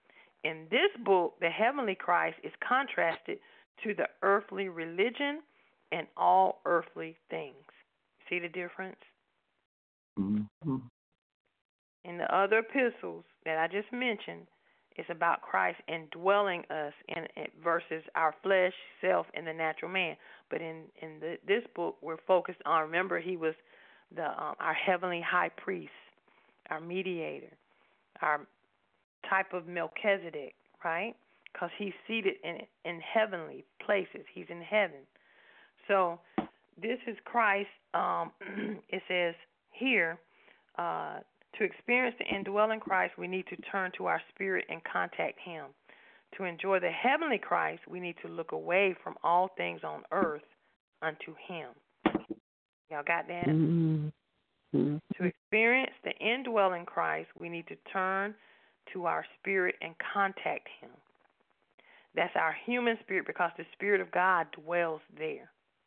in this book, the heavenly Christ is contrasted to the earthly religion and all earthly things. See the difference? Mm-hmm. In the other epistles that I just mentioned, it's about Christ indwelling us in versus our flesh, self, and the natural man. But in this book, we're focused on, remember, he was our heavenly high priest, our mediator, our type of Melchizedek, right? Because he's seated in heavenly places. He's in heaven. So this is Christ. It says here, to experience the indwelling Christ, we need to turn to our spirit and contact him. To enjoy the heavenly Christ, we need to look away from all things on earth unto him. Y'all got that? Mm-hmm. To experience the indwelling Christ, we need to turn to our spirit and contact him. That's our human spirit, because the Spirit of God dwells there.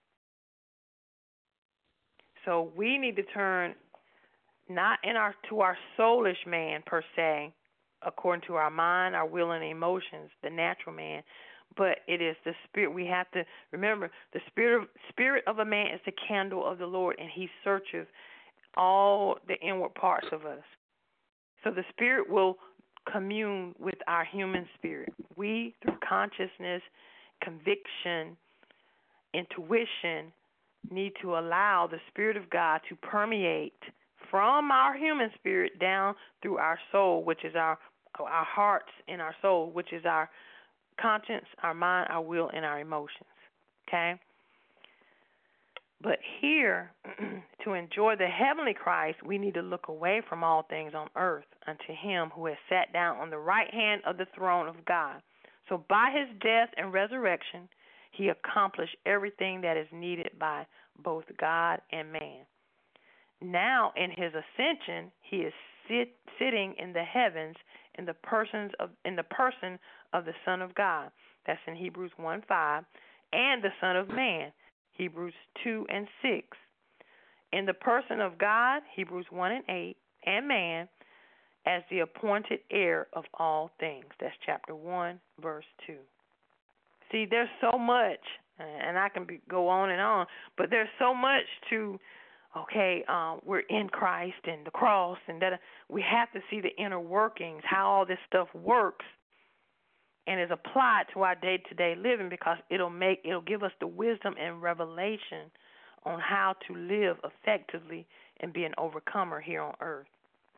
So we need to turn not to our soulish man per se, according to our mind, our will, and emotions, the natural man, but it is the spirit. We have to remember the spirit of a man is the candle of the Lord, and he searches all the inward parts of us. So the spirit will commune with our human spirit. We, through consciousness, conviction, intuition, need to allow the Spirit of God to permeate from our human spirit down through our soul, which is our hearts and our soul, which is our conscience, our mind, our will, and our emotions. Okay? But here, to enjoy the heavenly Christ, we need to look away from all things on earth unto him who has sat down on the right hand of the throne of God. So by his death and resurrection, he accomplished everything that is needed by both God and man. Now, in his ascension, he is sitting in the heavens in the person of the Son of God. That's in Hebrews 1:5, and the Son of Man, Hebrews 2:6. In the person of God, Hebrews 1:8, and man as the appointed heir of all things. That's chapter 1, verse 2. See, there's so much, and I can go on and on, but there's so much to, we're in Christ and the cross, and that we have to see the inner workings, how all this stuff works and is applied to our day-to-day living, because it'll give us the wisdom and revelation on how to live effectively and be an overcomer here on earth.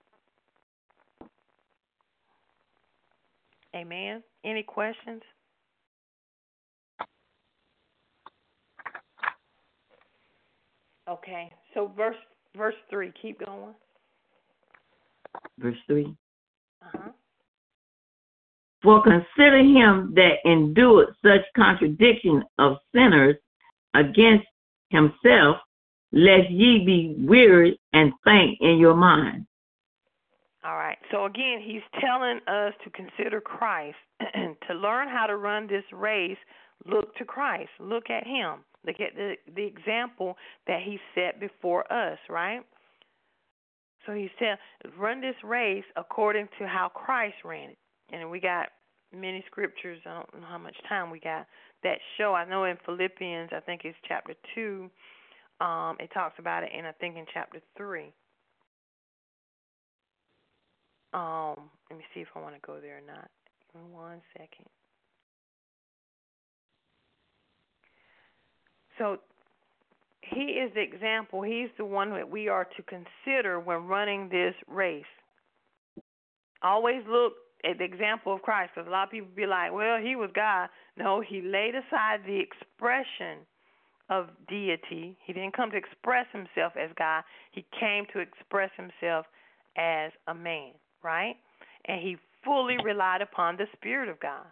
Amen. Any questions? Okay, so verse 3, keep going. Verse 3. Uh-huh. For consider him that endured such contradiction of sinners against himself, lest ye be weary and faint in your mind. All right. So again, he's telling us to consider Christ. To learn how to run this race, look to Christ. Look at him. Look at the example that he set before us, right? So he said, run this race according to how Christ ran it. And we got many scriptures, I don't know how much time we got, that show. I know in Philippians, I think it's chapter 2, it talks about it, and I think in chapter 3. Let me see if I want to go there or not. Give me 1 second. So he is the example. He's the one that we are to consider when running this race. Always look at the example of Christ, because a lot of people be like, well, he was God. No, he laid aside the expression of deity. He didn't come to express himself as God. He came to express himself as a man, right? And he fully relied upon the Spirit of God.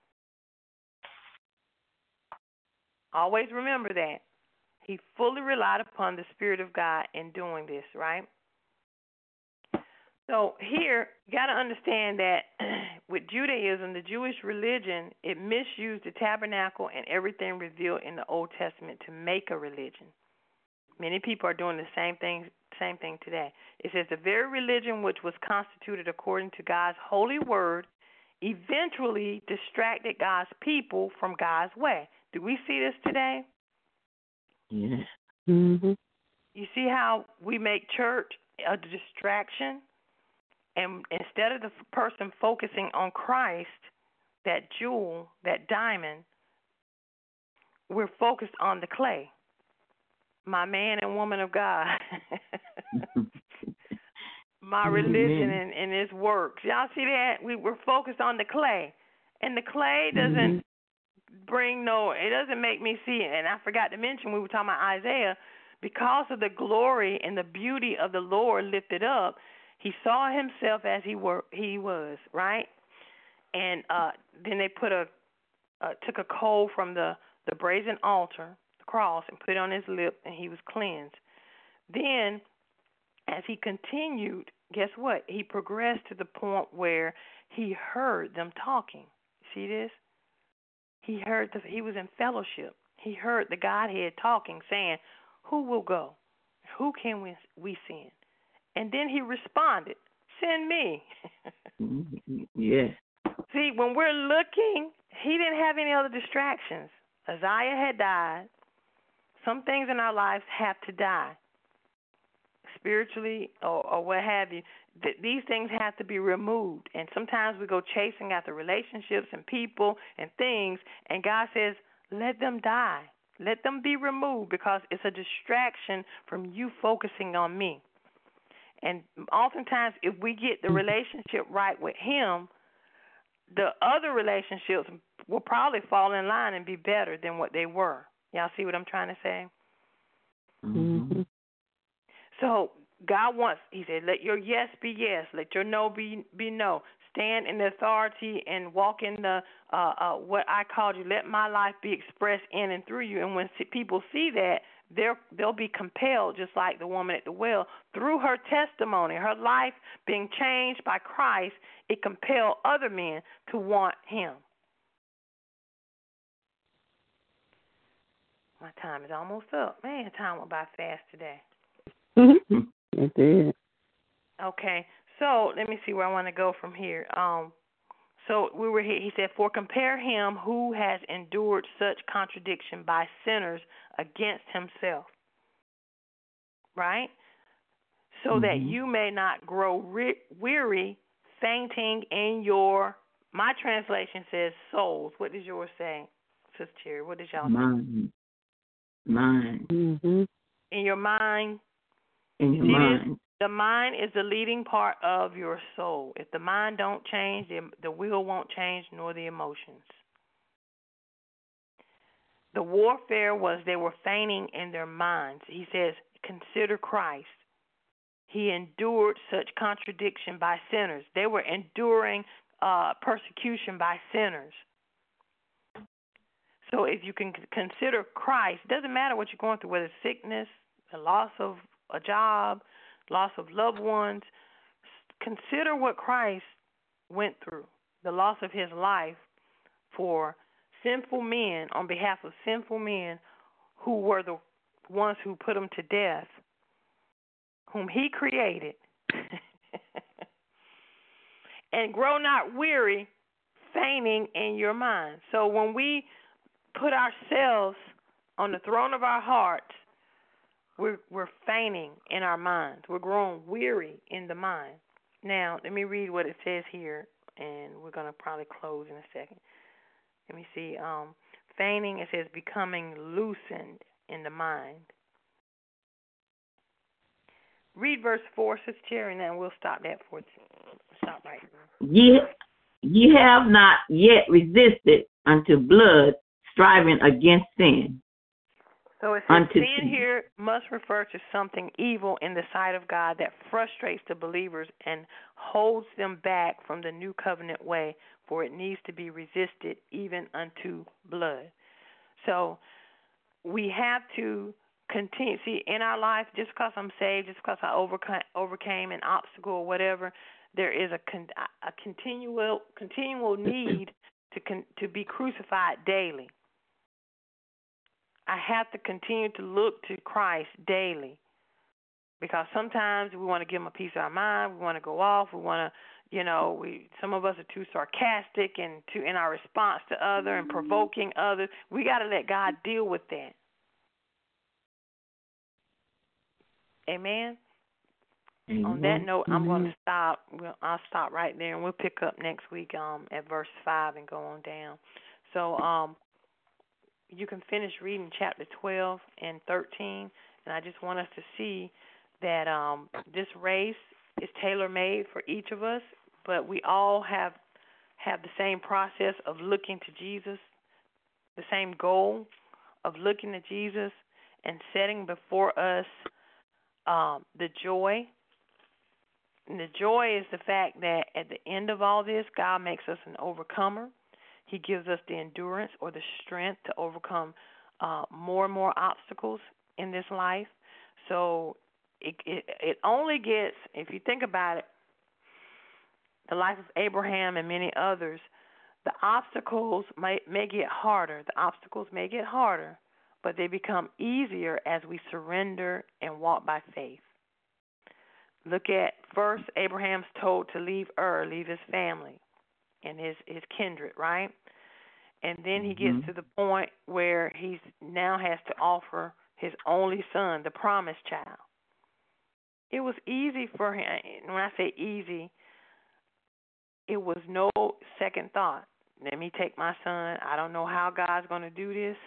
Always remember that. He fully relied upon the Spirit of God in doing this, right? So here, you got to understand that with Judaism, the Jewish religion, it misused the tabernacle and everything revealed in the Old Testament to make a religion. Many people are doing the same thing today. It says the very religion which was constituted according to God's holy word eventually distracted God's people from God's way. Do we see this today? Yes. Mm-hmm. You see how we make church a distraction? And instead of the person focusing on Christ, that jewel, that diamond, we're focused on the clay. My man and woman of God. My religion and its works. Y'all see that? We're focused on the clay. And the clay doesn't it doesn't make me see it. And I forgot to mention, we were talking about Isaiah, because of the glory and the beauty of the Lord lifted up, he saw himself as he was, right? And then they took a coal from the brazen altar, the cross, and put it on his lip, and he was cleansed. Then, as he continued, guess what? He progressed to the point where he heard them talking. See this? He was in fellowship. He heard the Godhead talking, saying, "Who will go? Who can we send?" And then he responded, "Send me." Yes. See, when we're looking, he didn't have any other distractions. Uzziah had died. Some things in our lives have to die, spiritually or what have you. These things have to be removed. And sometimes we go chasing after relationships and people and things, and God says, let them die. Let them be removed, because it's a distraction from you focusing on me. And oftentimes, if we get the relationship right with him, the other relationships will probably fall in line and be better than what they were. Y'all see what I'm trying to say? Mm-hmm. So God wants, he said, let your yes be yes, let your no be no. Stand in the authority and walk in the what I called you. Let my life be expressed in and through you. And when people see that, they'll be compelled, just like the woman at the well, through her testimony, her life being changed by Christ. It compelled other men to want him. My time is almost up. Man, time went by fast today. It did. Okay, so let me see where I want to go from here. So we were here. He said, "For compare him who has endured such contradiction by sinners against himself." Right? So that you may not grow weary, fainting in your. My translation says souls. What does yours say, Sister Cherry? What does y'all say? Mind. Mm-hmm. In your mind. In your mind. The mind is the leading part of your soul. If the mind don't change, the will won't change, nor the emotions. The warfare was they were fainting in their minds. He says, consider Christ. He endured such contradiction by sinners. They were enduring persecution by sinners. So if you can consider Christ, it doesn't matter what you're going through, whether it's sickness, the loss of a job, loss of loved ones. Consider what Christ went through, the loss of his life for sinful men, on behalf of sinful men who were the ones who put him to death, whom he created. And grow not weary, fainting in your mind. So when we put ourselves on the throne of our hearts, we're fainting in our minds. We're growing weary in the mind. Now, let me read what it says here, and we're going to probably close in a second. Let me see. Fainting, it says becoming loosened in the mind. Read verse 4, Sister Cherry, and then we'll stop that for stop right now. Ye have not yet resisted unto blood, striving against sin. So it says sin here must refer to something evil in the sight of God that frustrates the believers and holds them back from the new covenant way, for it needs to be resisted even unto blood. So we have to continue. See, in our life, just because I'm saved, just because I overcame an obstacle or whatever, there is a continual need to be crucified daily. I have to continue to look to Christ daily, because sometimes we want to give him a piece of our mind. We want to go off. We want Some of us are too sarcastic and too in our response to other and provoking others. We got to let God deal with that. Amen. Amen. On that note, I'm going to stop. I'll stop right there, and we'll pick up next week at verse 5 and go on down. So you can finish reading chapter 12 and 13, and I just want us to see that this race is tailor-made for each of us, but we all have the same process of looking to Jesus, the same goal of looking to Jesus and setting before us the joy. And the joy is the fact that at the end of all this, God makes us an overcomer. He gives us the endurance or the strength to overcome more and more obstacles in this life. So it only gets, if you think about it, the life of Abraham and many others, the obstacles may get harder. The obstacles may get harder, but they become easier as we surrender and walk by faith. Look at first, Abraham's told to leave leave his family and his kindred, right? And then he gets to the point where he now has to offer his only son, the promised child. It was easy for him. When I say easy, it was no second thought. Let me take my son. I don't know how God's going to do this,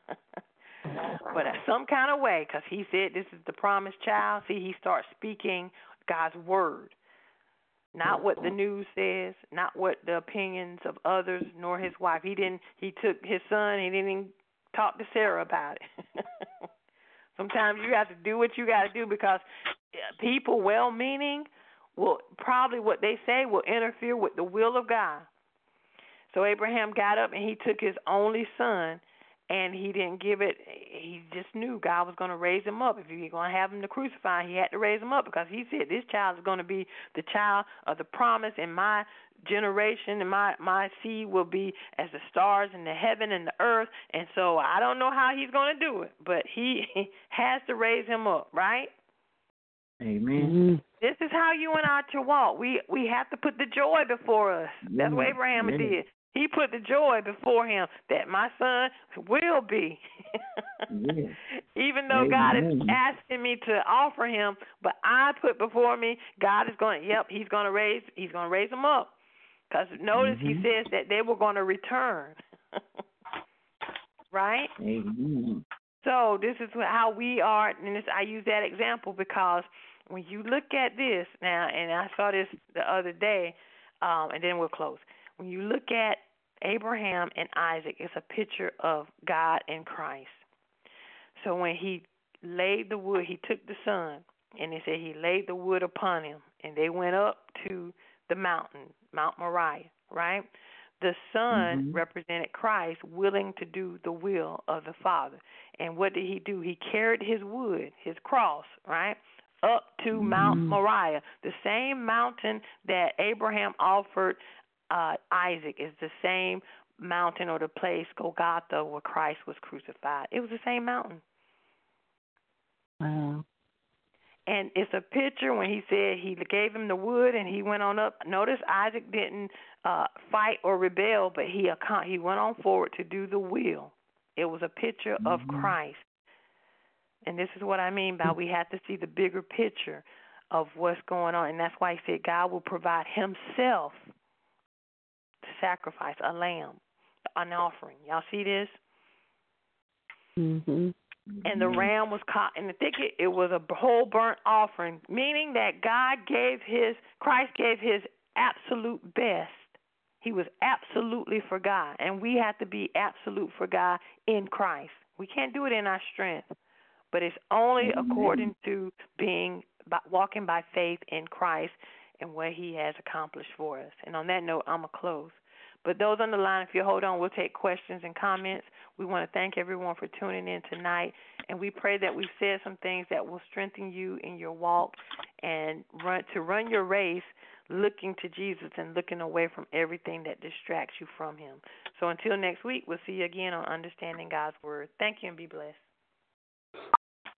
but some kind of way, because he said this is the promised child. See, he starts speaking God's word, not what the news says, not what the opinions of others, nor his wife. He took his son. He didn't even talk to Sarah about it. Sometimes you have to do what you got to do because people, well-meaning, will probably what they say will interfere with the will of God. So Abraham got up and he took his only son, and he didn't give it. He just knew God was going to raise him up. If he was going to have him to crucify, he had to raise him up because he said this child is going to be the child of the promise in my generation, and my seed will be as the stars in the heaven and the earth. And so I don't know how he's going to do it, but he has to raise him up, right? Amen. This is how you and I to walk. We have to put the joy before us. That's what Abraham did. He put the joy before him that my son will be. Even though God is asking me to offer him, but I put before me, God is going to, he's going to raise him up. Because notice he says that they were going to return. Right? Amen. So this is how we are, and I use that example because when you look at this now, and I saw this the other day, and then we'll close. When you look at Abraham and Isaac, it's a picture of God and Christ. So when he laid the wood, he took the son, and they said he laid the wood upon him, and they went up to the mountain, Mount Moriah, right? The son represented Christ willing to do the will of the Father. And what did he do? He carried his wood, his cross, right, up to Mount Moriah, the same mountain that Abraham offered Isaac is the same mountain or the place, Golgotha, where Christ was crucified. It was the same mountain. Wow. And it's a picture when he said he gave him the wood and he went on up. Notice Isaac didn't fight or rebel, but he went on forward to do the will. It was a picture of Christ. And this is what I mean by we have to see the bigger picture of what's going on. And that's why he said God will provide himself to sacrifice a lamb, an offering. Y'all see this? Mm-hmm. And the ram was caught in the thicket. It was a whole burnt offering, meaning that Christ gave his absolute best. He was absolutely for God, and we have to be absolute for God in Christ. We can't do it in our strength, but it's only according to walking by faith in Christ and what he has accomplished for us. And on that note, I'm going to close. But those on the line, if you hold on, we'll take questions and comments. We want to thank everyone for tuning in tonight, and we pray that we've said some things that will strengthen you in your walk and run your race looking to Jesus and looking away from everything that distracts you from him. So until next week, we'll see you again on Understanding God's Word. Thank you and be blessed.